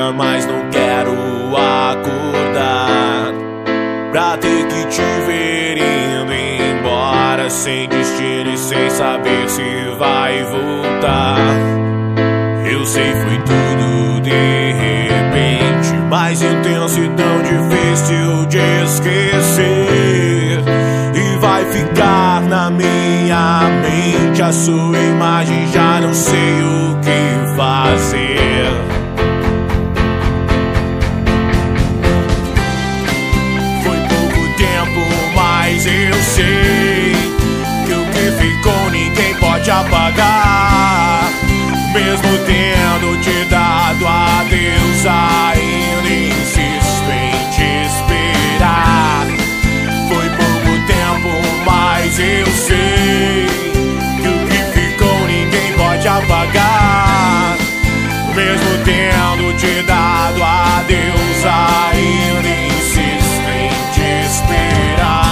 dia, mas não quero acordar pra ter que te ver indo embora, sem destino e sem saber se vai voltar. Eu sei, foi tudo de repente, mais intenso e tão difícil de esquecer. E vai ficar na minha mente a sua imagem, já não sei o que fazer. Foi pouco tempo, mas eu sei que o que ficou ninguém pode apagar. Mesmo tendo te dado adeus, ainda insisto em te esperar. Foi pouco tempo, mas eu sei que o que ficou ninguém pode apagar. Mesmo tendo te dado adeus, ainda insisto em te esperar.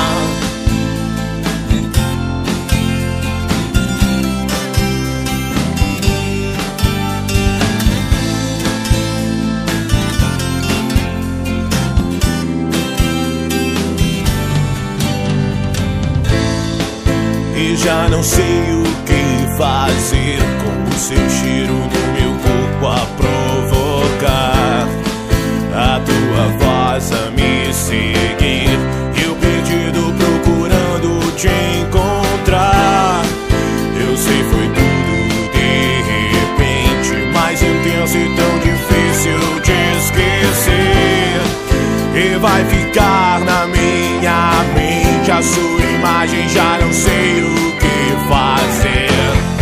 E já não sei o que fazer com o seu cheiro no meu corpo a provocar a tua voz a me seguir, e o perdido procurando te encontrar. Eu sei, foi tudo de repente, mais intenso e tão difícil de esquecer. E vai ficar na minha mente a sua imagem, já não sei o que fazer.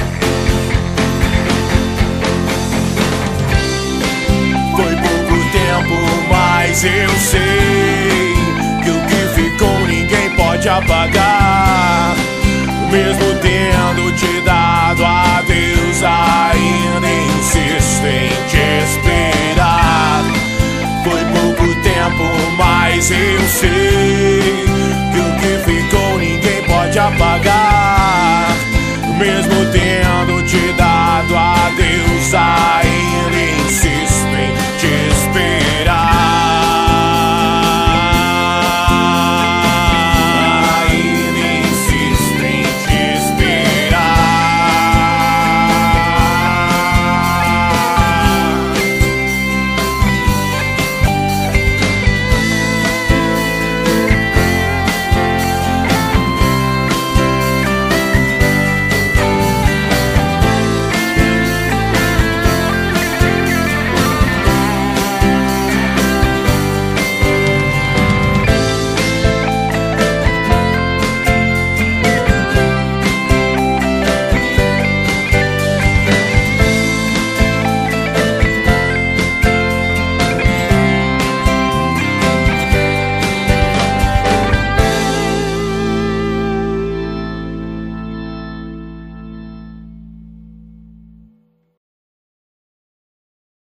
Foi pouco tempo, mas eu sei que o que ficou ninguém pode apagar. Mesmo tendo te dado adeus, ainda insisto em te esperar. Foi pouco tempo, mas eu sei que o que ficou ninguém pode apagar. Mesmo tendo te dado adeus,